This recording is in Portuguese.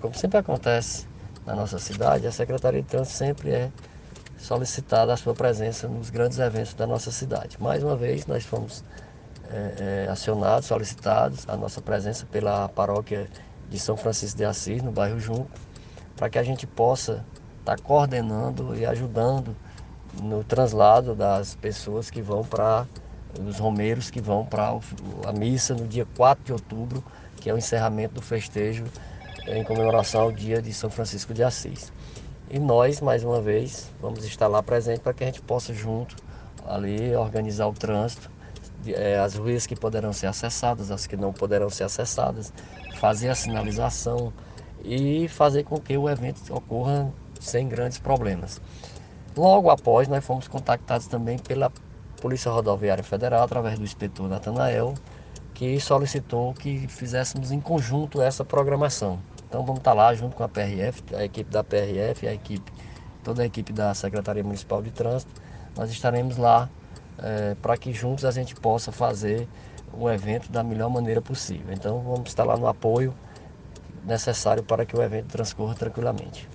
como sempre acontece na nossa cidade, a Secretaria de Trânsito sempre é solicitada a sua presença nos grandes eventos da nossa cidade. Mais uma vez, nós fomos acionados, solicitados a nossa presença pela paróquia de São Francisco de Assis, no bairro Junco, para que a gente possa estar coordenando e ajudando no translado das pessoas que vão para os romeiros que vão para a missa no dia 4 de outubro, que é o encerramento do festejo em comemoração ao dia de São Francisco de Assis. E nós, mais uma vez, vamos estar lá presente para que a gente possa junto ali organizar o trânsito, as ruas que poderão ser acessadas, as que não poderão ser acessadas, fazer a sinalização e fazer com que o evento ocorra sem grandes problemas. Logo após, nós fomos contactados também pela Polícia Rodoviária Federal, através do inspetor Natanael, que solicitou que fizéssemos em conjunto essa programação. Então vamos estar lá junto com a PRF, a equipe da PRF, toda a equipe da Secretaria Municipal de Trânsito. Nós estaremos lá para que juntos a gente possa fazer o evento da melhor maneira possível. Então vamos estar lá no apoio necessário para que o evento transcorra tranquilamente.